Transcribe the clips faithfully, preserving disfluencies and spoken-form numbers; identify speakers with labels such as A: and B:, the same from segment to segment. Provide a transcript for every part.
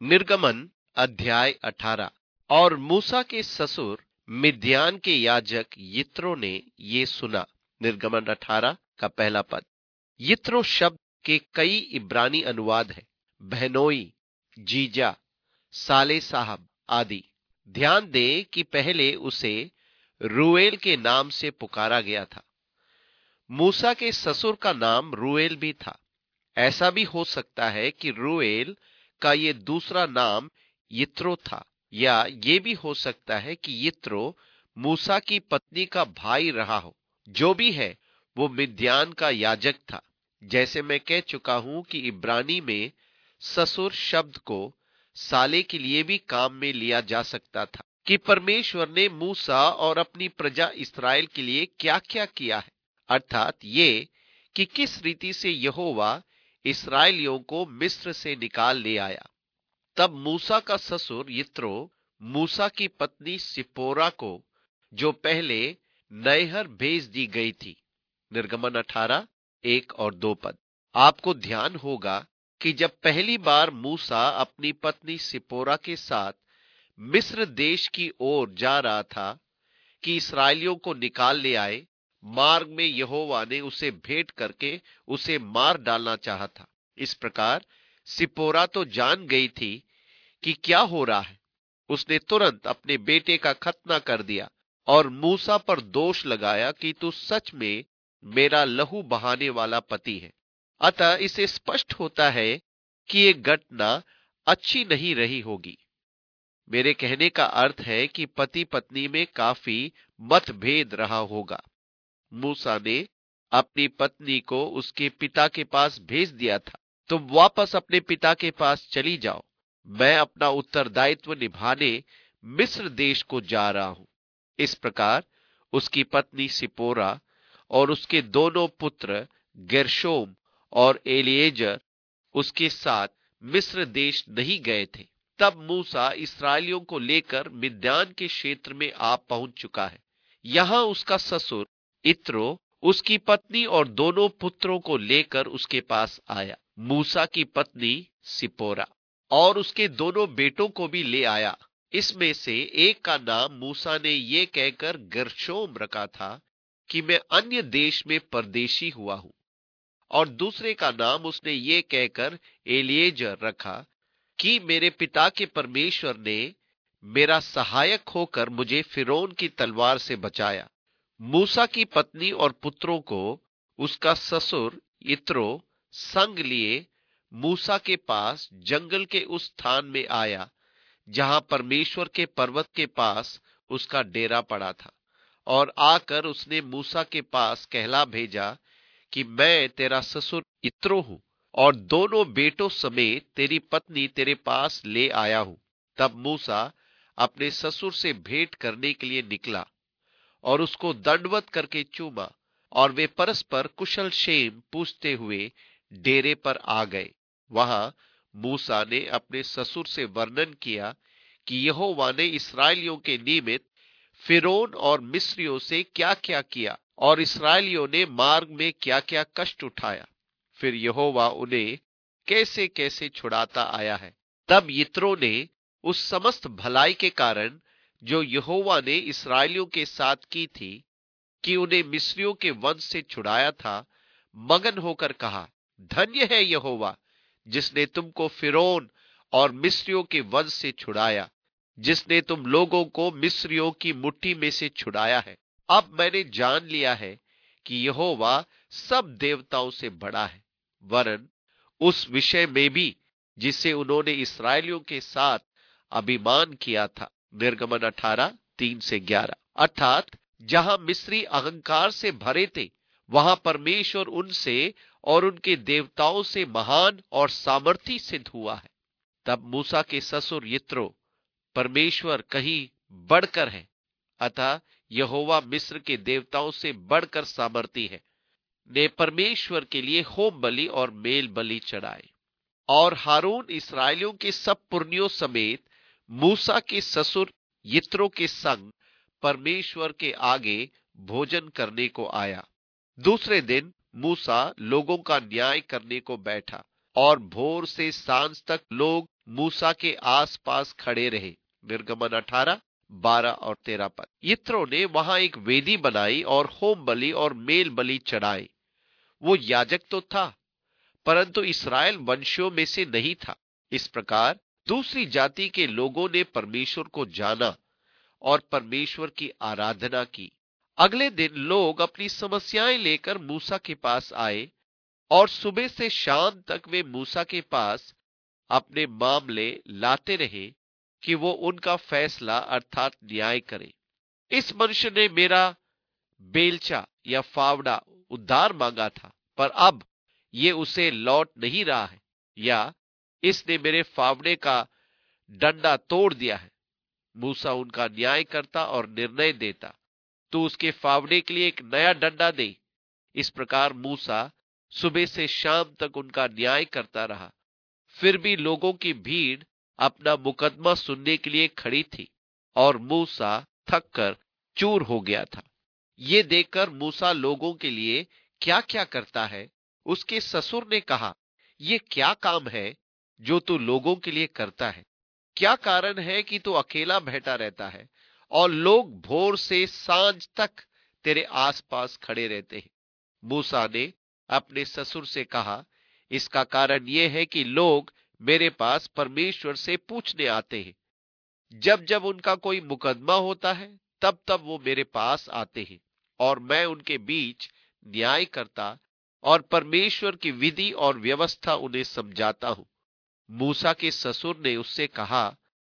A: निर्गमन अध्याय अठारह। और मूसा के ससुर मिद्यान के याजक यित्रो ने ये सुना। निर्गमन अठारह का पहला पद। यित्रो शब्द के कई इब्रानी अनुवाद हैं। बहनोई, जीजा, साले साहब आदि। ध्यान दें कि पहले उसे रूएल के नाम से पुकारा गया था। मूसा के ससुर का नाम रूएल भी था। ऐसा भी हो सकता है कि रूएल का ये दूसरा नाम यित्रो था, या ये भी हो सकता है कि यित्रो मूसा की पत्नी का भाई रहा हो। जो भी है, वो मिद्यान का याजक था। जैसे मैं कह चुका हूं कि इब्रानी में ससुर शब्द को साले के लिए भी काम में लिया जा सकता था। कि परमेश्वर ने मूसा और अपनी प्रजा इस्राएल के लिए क्या क्या किया है, अर्थात ये कि किस रीति से यहोवा इस्राएलियों को मिस्र से निकाल ले आया। तब मूसा का ससुर यित्रो मूसा की पत्नी सिपोरा को, जो पहले नैहर भेज दी गई थी। निर्गमन अठारह एक और दो पद। आपको ध्यान होगा कि जब पहली बार मूसा अपनी पत्नी सिपोरा के साथ मिस्र देश की ओर जा रहा था कि इस्राएलियों को निकाल ले आए, मार्ग में यहोवा ने उसे भेंट करके उसे मार डालना चाहा था। इस प्रकार सिपोरा तो जान गई थी कि क्या हो रहा है। उसने तुरंत अपने बेटे का खतना कर दिया और मूसा पर दोष लगाया कि तू सच में मेरा लहू बहाने वाला पति है। अतः इसे स्पष्ट होता है कि ये घटना अच्छी नहीं रही होगी। मेरे कहने का अर्थ है कि पति पत्नी में काफी मतभेद रहा होगा। मूसा ने अपनी पत्नी को उसके पिता के पास भेज दिया था, तुम वापस अपने पिता के पास चली जाओ, मैं अपना उत्तरदायित्व निभाने मिस्र देश को जा रहा हूं। इस प्रकार उसकी पत्नी सिपोरा और उसके दोनों पुत्र गेर्शोम और एलिएजर उसके साथ मिस्र देश नहीं गए थे। तब मूसा इस्राएलियों को लेकर मिद्यान के क्षेत्र में आ पहुंच चुका है। यहां उसका ससुर यित्रो उसकी पत्नी और दोनों पुत्रों को लेकर उसके पास आया। मूसा की पत्नी सिपोरा और उसके दोनों बेटों को भी ले आया। इसमें से एक का नाम मूसा ने ये कहकर गेर्शोम रखा था कि मैं अन्य देश में परदेशी हुआ हूं, और दूसरे का नाम उसने ये कहकर एलिएजर रखा कि मेरे पिता के परमेश्वर ने मेरा सहायक होकर मुझे फिरौन की तलवार से बचाया। मूसा की पत्नी और पुत्रों को उसका ससुर यित्रो संग लिए मूसा के पास जंगल के उस स्थान में आया जहां परमेश्वर के पर्वत के पास उसका डेरा पड़ा था, और आकर उसने मूसा के पास कहला भेजा कि मैं तेरा ससुर यित्रो हूं और दोनों बेटों समेत तेरी पत्नी तेरे पास ले आया हूं। तब मूसा अपने ससुर से भेंट करने के लिए निकला और उसको दंडवत करके चूमा, और वे परस्पर कुशल क्षेम पूछते हुए डेरे पर आ गए। वहां मूसा ने अपने ससुर से वर्णन किया कि यहोवा ने इस्राएलियों के निमित्त फिरौन और मिस्रियों से क्या क्या किया, और इस्राएलियों ने मार्ग में क्या क्या कष्ट उठाया, फिर यहोवा उन्हें कैसे कैसे छुड़ाता आया है। तब यित्रो ने उस समस्त भलाई के कारण जो यहोवा ने इस्राएलियों के साथ की थी, कि उन्हें मिस्रियों के वंश से छुड़ाया था, मगन होकर कहा, धन्य है यहोवा जिसने तुमको फिरौन और मिस्रियों के वंश से छुड़ाया, जिसने तुम लोगों को मिस्रियों की मुट्ठी में से छुड़ाया है। अब मैंने जान लिया है कि यहोवा सब देवताओं से बड़ा है, वरन उस विषय में भी जिसे उन्होंने इस्राएलियों के साथ अभिमान किया था। निर्गमन अठारह तीन से ग्यारह। अर्थात जहां मिस्री अहंकार से भरे थे, वहां परमेश्वर उनसे और उनके देवताओं से महान और सामर्थी सिद्ध हुआ है। तब मूसा के ससुर यित्रो, परमेश्वर कहीं बढ़कर है, अतः यहोवा मिस्र के देवताओं से बढ़कर सामर्थी है, ने परमेश्वर के लिए होम बलि और मेल बलि चढ़ाए। और हारून इस्राएलियों के सब पुरनियों समेत मूसा के ससुर यित्रो के संग परमेश्वर के आगे भोजन करने को आया। दूसरे दिन मूसा लोगों का न्याय करने को बैठा, और भोर से सांझ तक लोग मूसा के आसपास खड़े रहे। निर्गमन अठारह बारह और तेरह पद। यित्रो ने वहां एक वेदी बनाई और होम बलि और मेल बलि चढ़ाए। वो याजक तो था, परंतु इस्राएल वंशियों में से नहीं था। इस प्रकार दूसरी जाति के लोगों ने परमेश्वर को जाना और परमेश्वर की आराधना की। अगले दिन लोग अपनी समस्याएं लेकर मूसा के पास आए और सुबह से शाम तक वे मूसा के पास अपने मामले लाते रहे कि वो उनका फैसला अर्थात न्याय करे। इस मनुष्य ने मेरा बेलचा या फावड़ा उद्धार मांगा था, पर अब ये उसे लौट नहीं रहा है, या इसने मेरे फावड़े का डंडा तोड़ दिया है। मूसा उनका न्याय करता और निर्णय देता, तो उसके फावड़े के लिए एक नया डंडा दे। इस प्रकार मूसा सुबह से शाम तक उनका न्याय करता रहा। फिर भी लोगों की भीड़ अपना मुकदमा सुनने के लिए खड़ी थी और मूसा थक कर चूर हो गया था। ये देखकर मूसा लोगों के लिए क्या क्या करता है, उसके ससुर ने कहा, ये क्या काम है जो तू लोगों के लिए करता है? क्या कारण है कि तू अकेला बैठा रहता है और लोग भोर से सांझ तक तेरे आसपास खड़े रहते हैं? मूसा ने अपने ससुर से कहा, इसका कारण यह है कि लोग मेरे पास परमेश्वर से पूछने आते हैं। जब जब उनका कोई मुकदमा होता है, तब तब वो मेरे पास आते हैं और मैं उनके बीच न्याय करता और परमेश्वर की विधि और व्यवस्था उन्हें समझाता हूं। मूसा के ससुर ने उससे कहा,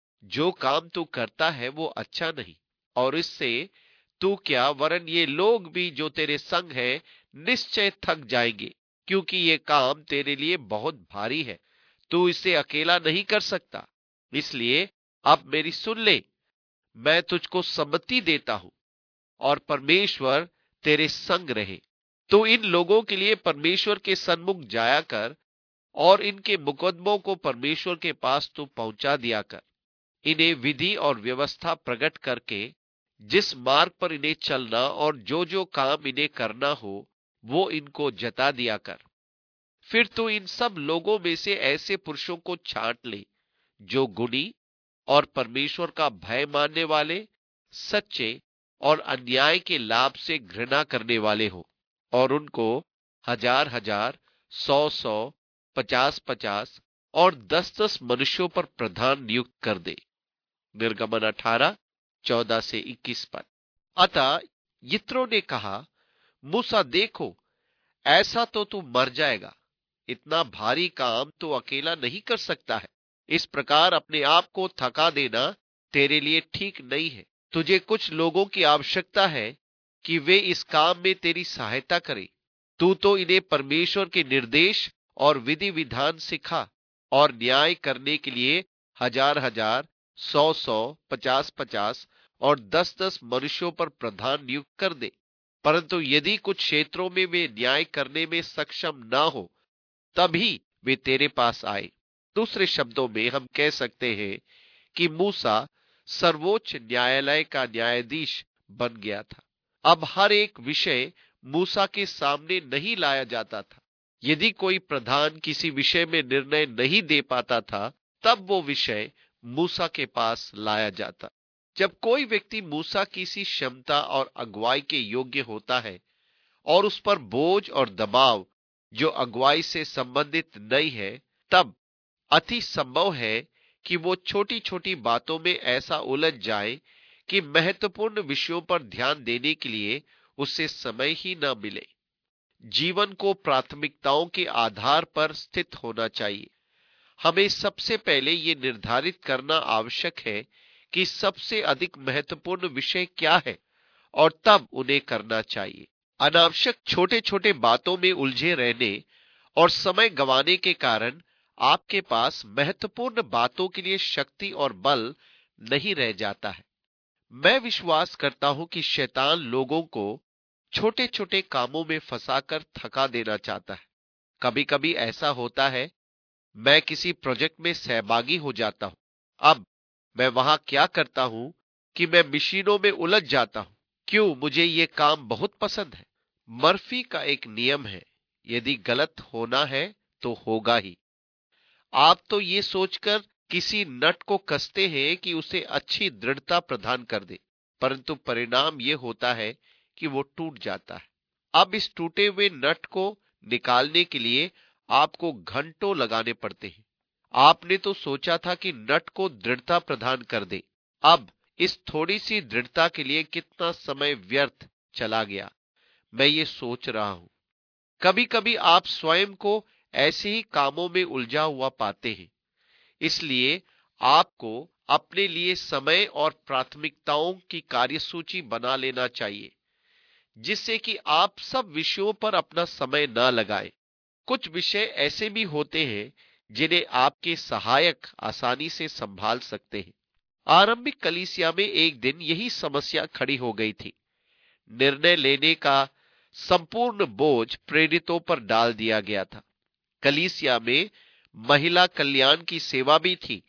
A: जो काम तू करता है वो अच्छा नहीं, और इससे तू क्या वरन ये लोग भी जो तेरे संग है निश्चय थक जाएंगे, क्योंकि ये काम तेरे लिए बहुत भारी है। तू इसे अकेला नहीं कर सकता, इसलिए अब मेरी सुन ले। मैं तुझको सम्मति देता हूं और परमेश्वर तेरे संग रहे। तो इन लोगों के लिए परमेश्वर के सन्मुख जाया कर और इनके मुकदमों को परमेश्वर के पास तू पहुंचा दिया कर। इन्हें विधि और व्यवस्था प्रकट करके जिस मार्ग पर इन्हें चलना और जो जो काम इन्हें करना हो वो इनको जता दिया कर। फिर तू इन सब लोगों में से ऐसे पुरुषों को छांट ले जो गुणी और परमेश्वर का भय मानने वाले, सच्चे और अन्याय के लाभ से घृणा करने वाले हो, और उनको हजार हजार, सौ सौ, पचास पचास और दस दस मनुष्यों पर प्रधान नियुक्त कर दे। निर्गमन अठारह चौदह से इक्कीस पद। अतः यित्रो ने कहा, मूसा देखो, ऐसा तो तू मर जाएगा। इतना भारी काम तो अकेला नहीं कर सकता है। इस प्रकार अपने आप को थका देना तेरे लिए ठीक नहीं है। तुझे कुछ लोगों की आवश्यकता है कि वे इस काम में तेरी सहायता करें। तू तो इन्हें परमेश्वर के निर्देश और विधि विधान सिखा और न्याय करने के लिए हजार हजार, सौ सौ, पचास पचास और दस दस मनुष्यों पर प्रधान नियुक्त कर दे। परंतु यदि कुछ क्षेत्रों में वे न्याय करने में सक्षम ना हो, तभी वे तेरे पास आए। दूसरे शब्दों में हम कह सकते हैं कि मूसा सर्वोच्च न्यायालय का न्यायाधीश बन गया था। अब हर एक विषय मूसा के सामने नहीं लाया जाता था। यदि कोई प्रधान किसी विषय में निर्णय नहीं दे पाता था, तब वो विषय मूसा के पास लाया जाता। जब कोई व्यक्ति मूसा की सी क्षमता और अगुवाई के योग्य होता है और उस पर बोझ और दबाव जो अगुवाई से संबंधित नहीं है, तब अति संभव है कि वो छोटी छोटी बातों में ऐसा उलझ जाए कि महत्वपूर्ण विषयों पर ध्यान देने के लिए उसे समय ही न मिले। जीवन को प्राथमिकताओं के आधार पर स्थित होना चाहिए। हमें सबसे पहले ये निर्धारित करना आवश्यक है कि सबसे अधिक महत्वपूर्ण विषय क्या है और तब उन्हें करना चाहिए। अनावश्यक छोटे छोटे बातों में उलझे रहने और समय गंवाने के कारण आपके पास महत्वपूर्ण बातों के लिए शक्ति और बल नहीं रह जाता है। मैं विश्वास करता हूं कि शैतान लोगों को छोटे छोटे कामों में फंसाकर थका देना चाहता है। कभी कभी ऐसा होता है, मैं किसी प्रोजेक्ट में सहभागी हो जाता हूं। अब मैं वहां क्या करता हूं कि मैं मशीनों में उलझ जाता हूं। क्यों? मुझे ये काम बहुत पसंद है। मर्फी का एक नियम है, यदि गलत होना है तो होगा ही। आप तो ये सोचकर किसी नट को कसते हैं कि उसे अच्छी दृढ़ता प्रदान कर दे, परंतु परिणाम यह होता है कि वो टूट जाता है। अब इस टूटे हुए नट को निकालने के लिए आपको घंटों लगाने पड़ते हैं। आपने तो सोचा था कि नट को दृढ़ता प्रदान कर दे, अब इस थोड़ी सी दृढ़ता के लिए कितना समय व्यर्थ चला गया, मैं ये सोच रहा हूं। कभी कभी आप स्वयं को ऐसे ही कामों में उलझा हुआ पाते हैं, इसलिए आपको अपने लिए समय और प्राथमिकताओं की कार्यसूची बना लेना चाहिए, जिससे कि आप सब विषयों पर अपना समय न लगाएं। कुछ विषय ऐसे भी होते हैं जिन्हें आपके सहायक आसानी से संभाल सकते हैं। आरंभिक कलीसिया में एक दिन यही समस्या खड़ी हो गई थी। निर्णय लेने का संपूर्ण बोझ प्रेरितों पर डाल दिया गया था। कलीसिया में महिला कल्याण की सेवा भी थी,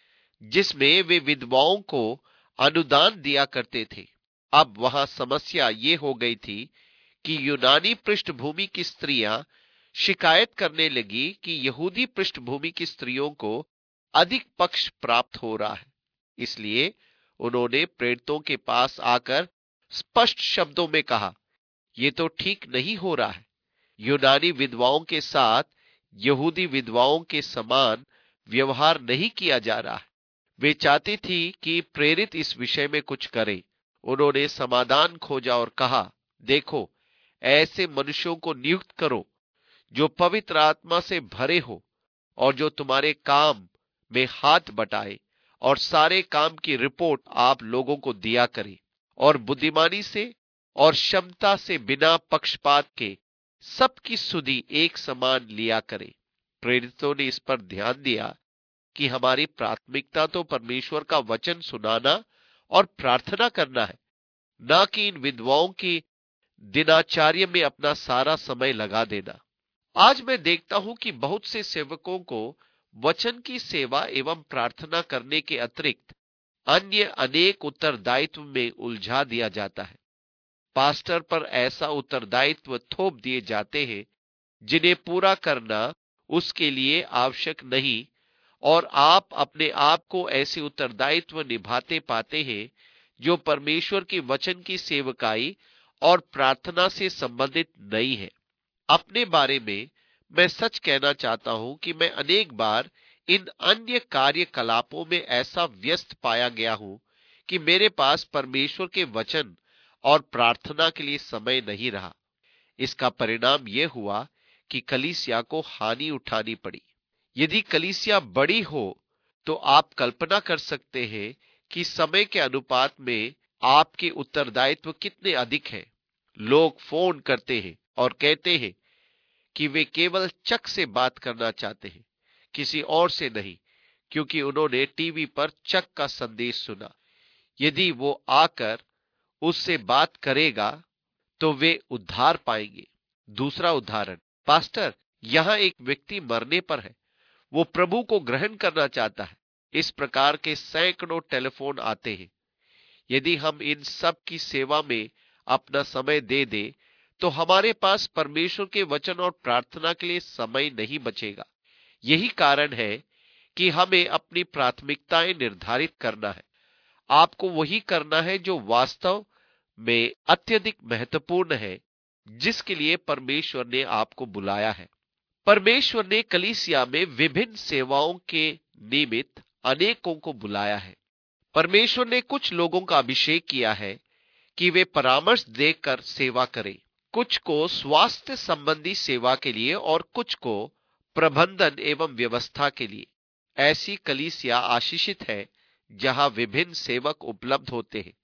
A: जिसमें वे विधवाओं को अनुदान दिया करते थे। अब वहां समस्या ये हो गई थी कि यूनानी पृष्ठभूमि की स्त्रियां शिकायत करने लगी कि यहूदी पृष्ठभूमि की स्त्रियों को अधिक पक्ष प्राप्त हो रहा है। इसलिए उन्होंने प्रेरितों के पास आकर स्पष्ट शब्दों में कहा, ये तो ठीक नहीं हो रहा है। यूनानी विधवाओं के साथ यहूदी विधवाओं के समान व्यवहार नहीं किया जा रहा है। वे चाहती थी कि प्रेरित इस विषय में कुछ करें। उन्होंने समाधान खोजा और कहा, देखो, ऐसे मनुष्यों को नियुक्त करो जो पवित्र आत्मा से भरे हो और जो तुम्हारे काम में हाथ बटाए और सारे काम की रिपोर्ट आप लोगों को दिया करे और बुद्धिमानी से और क्षमता से बिना पक्षपात के सबकी सुधि एक समान लिया करे। प्रेरितों ने इस पर ध्यान दिया कि हमारी प्राथमिकता तो परमेश्वर का वचन सुनाना और प्रार्थना करना है, न कि इन विधवाओं की दिनाचार्य में अपना सारा समय लगा देना। आज मैं देखता हूं कि बहुत से सेवकों को वचन की सेवा एवं प्रार्थना करने के अतिरिक्त अन्य अनेक उत्तरदायित्व में उलझा दिया जाता है। पास्टर पर ऐसा उत्तरदायित्व थोप दिए जाते हैं जिन्हें पूरा करना उसके लिए आवश्यक नहीं, और आप अपने आप को ऐसे उत्तरदायित्व निभाते पाते हैं जो परमेश्वर के वचन की सेवकाई और प्रार्थना से संबंधित नहीं है। अपने बारे में मैं सच कहना चाहता हूं कि मैं अनेक बार इन अन्य कार्यकलापों में ऐसा व्यस्त पाया गया हूं कि मेरे पास परमेश्वर के वचन और प्रार्थना के लिए समय नहीं रहा। इसका परिणाम यह हुआ कि कलीसिया को हानि उठानी पड़ी। यदि कलीसिया बड़ी हो तो आप कल्पना कर सकते हैं कि समय के अनुपात में आपके उत्तरदायित्व कितने अधिक हैं। लोग फोन करते हैं और कहते हैं कि वे केवल चक से बात करना चाहते हैं, किसी और से नहीं, क्योंकि उन्होंने टीवी पर चक का संदेश सुना। यदि वो आकर उससे बात करेगा तो वे उद्धार पाएंगे। दूसरा उदाहरण, पास्टर, यहां एक व्यक्ति मरने पर है, वो प्रभु को ग्रहण करना चाहता है। इस प्रकार के सैकड़ों टेलीफोन आते हैं। यदि हम इन सब की सेवा में अपना समय दे दे तो हमारे पास परमेश्वर के वचन और प्रार्थना के लिए समय नहीं बचेगा। यही कारण है कि हमें अपनी प्राथमिकताएं निर्धारित करना है। आपको वही करना है जो वास्तव में अत्यधिक महत्वपूर्ण है, जिसके लिए परमेश्वर ने आपको बुलाया है। परमेश्वर ने कलीसिया में विभिन्न सेवाओं के निमित्त अनेकों को बुलाया है। परमेश्वर ने कुछ लोगों का अभिषेक किया है कि वे परामर्श देकर सेवा करें, कुछ को स्वास्थ्य संबंधी सेवा के लिए और कुछ को प्रबंधन एवं व्यवस्था के लिए। ऐसी कलीसिया आशीषित है जहां विभिन्न सेवक उपलब्ध होते हैं।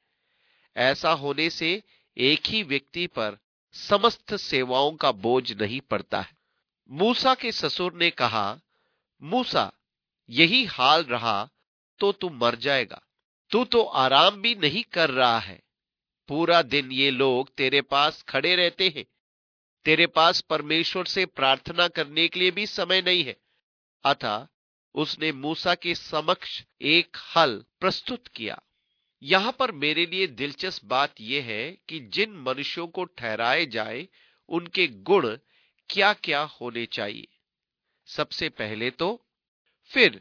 A: ऐसा होने से एक ही व्यक्ति पर समस्त सेवाओं का बोझ नहीं पड़ता है। मूसा के ससुर ने कहा, मूसा, यही हाल रहा तो तू मर जाएगा। तू तो आराम भी नहीं कर रहा है। पूरा दिन ये लोग तेरे पास खड़े रहते हैं। तेरे पास परमेश्वर से प्रार्थना करने के लिए भी समय नहीं है। अतः उसने मूसा के समक्ष एक हल प्रस्तुत किया। यहां पर मेरे लिए दिलचस्प बात यह है कि जिन मनुष्यों को ठहराए जाए उनके गुण क्या क्या होने चाहिए। सबसे पहले तो फिर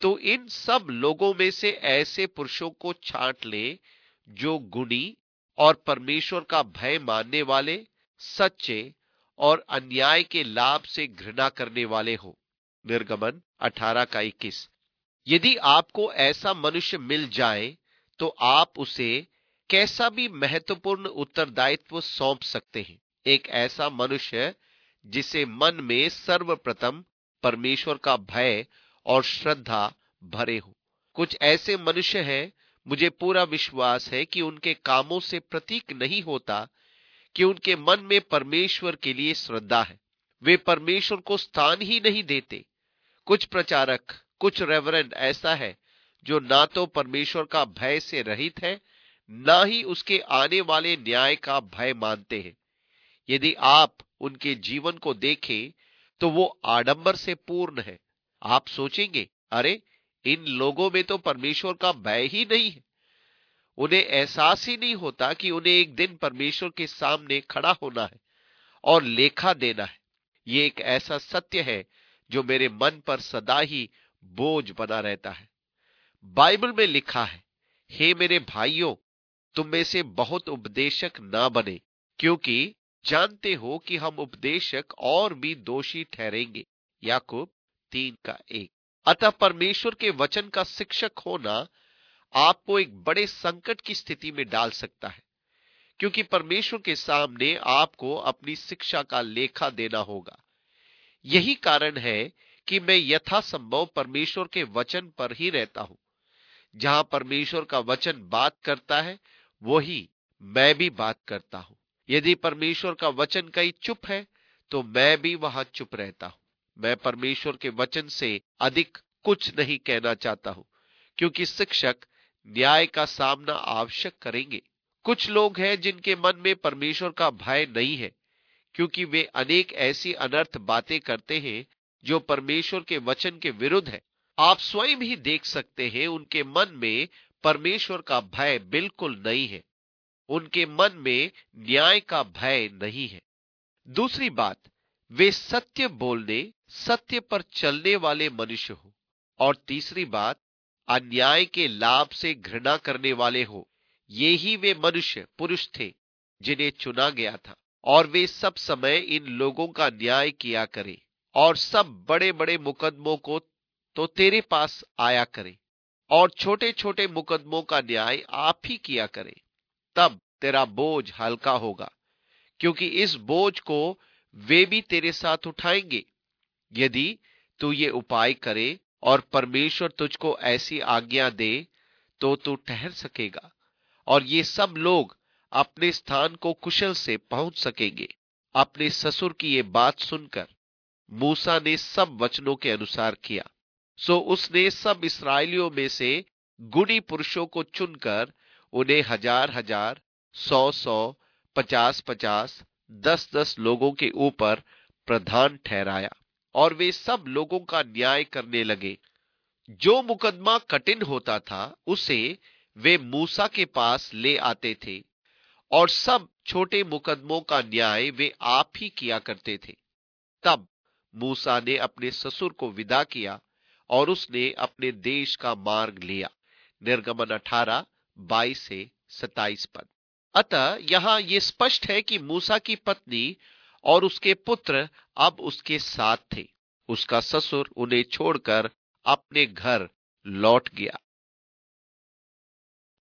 A: तो इन सब लोगों में से ऐसे पुरुषों को छांट ले जो गुणी और परमेश्वर का भय मानने वाले, सच्चे और अन्याय के लाभ से घृणा करने वाले हो। निर्गमन अठारह का इक्कीस। यदि आपको ऐसा मनुष्य मिल जाए तो आप उसे कैसा भी महत्वपूर्ण उत्तरदायित्व सौंप सकते हैं। एक ऐसा मनुष्य जिसे मन में सर्वप्रथम परमेश्वर का भय और श्रद्धा भरे हो। कुछ ऐसे मनुष्य हैं, मुझे पूरा विश्वास है कि उनके कामों से प्रतीक नहीं होता कि उनके मन में परमेश्वर के लिए श्रद्धा है। वे परमेश्वर को स्थान ही नहीं देते। कुछ प्रचारक, कुछ रेवरेंड ऐसा है जो ना तो परमेश्वर का भय से रहित है, ना ही उसके आने वाले न्याय का भय मानते हैं। यदि आप उनके जीवन को देखें तो वो आडंबर से पूर्ण है। आप सोचेंगे, अरे इन लोगों में तो परमेश्वर का भय ही नहीं है। उन्हें एहसास ही नहीं होता कि उन्हें एक दिन परमेश्वर के सामने खड़ा होना है और लेखा देना है। ये एक ऐसा सत्य है जो मेरे मन पर सदा ही बोझ बना रहता है। बाइबल में लिखा है, हे मेरे भाइयों, तुम में से बहुत उपदेशक ना बने, क्योंकि जानते हो कि हम उपदेशक और भी दोषी ठहरेंगे। याकूब तीन का एक। अतः परमेश्वर के वचन का शिक्षक होना आपको एक बड़े संकट की स्थिति में डाल सकता है, क्योंकि परमेश्वर के सामने आपको अपनी शिक्षा का लेखा देना होगा। यही कारण है कि मैं यथासंभव परमेश्वर के वचन पर ही रहता हूं। जहां परमेश्वर का वचन बात करता है, वही मैं भी बात करता हूं। यदि परमेश्वर का वचन कहीं चुप है तो मैं भी वहां चुप रहता हूं। मैं परमेश्वर के वचन से अधिक कुछ नहीं कहना चाहता हूं, क्योंकि शिक्षक न्याय का सामना आवश्यक करेंगे। कुछ लोग हैं जिनके मन में परमेश्वर का भय नहीं है, क्योंकि वे अनेक ऐसी अनर्थ बातें करते हैं जो परमेश्वर के वचन के विरुद्ध है। आप स्वयं ही देख सकते हैं, उनके मन में परमेश्वर का भय बिल्कुल नहीं है। उनके मन में न्याय का भय नहीं है। दूसरी बात, वे सत्य बोलने, सत्य पर चलने वाले मनुष्य हो। और तीसरी बात, अन्याय के लाभ से घृणा करने वाले हो। ये ही वे मनुष्य पुरुष थे जिन्हें चुना गया था, और वे सब समय इन लोगों का न्याय किया करें, और सब बड़े बड़े मुकदमों को तो तेरे पास आया करें, और छोटे छोटे मुकदमों का न्याय आप ही किया करें। तब तेरा बोझ हल्का होगा, क्योंकि इस बोझ को वे भी तेरे साथ उठाएंगे। यदि तू ये उपाय करे और परमेश्वर तुझको ऐसी आज्ञा दे तो तू ठहर सकेगा, और ये सब लोग अपने स्थान को कुशल से पहुंच सकेंगे। अपने ससुर की ये बात सुनकर मूसा ने सब वचनों के अनुसार किया। सो उसने सब इस्राएलियों में से गुणी पुरुषों को चुनकर उन्हें हजार हजार, सौ सौ, पचास पचास, दस दस लोगों के ऊपर प्रधान ठहराया, और वे सब लोगों का न्याय करने लगे। जो मुकदमा कठिन होता था उसे वे मूसा के पास ले आते थे, और सब छोटे मुकदमों का न्याय वे आप ही किया करते थे। तब मूसा ने अपने ससुर को विदा किया और उसने अपने देश का मार्ग लिया। निर्गमन अठारह बाईस से सत्ताईस पद। अतः यहाँ ये स्पष्ट है कि मूसा की पत्नी और उसके पुत्र अब उसके साथ थे। उसका ससुर उन्हें छोड़कर अपने घर लौट गया।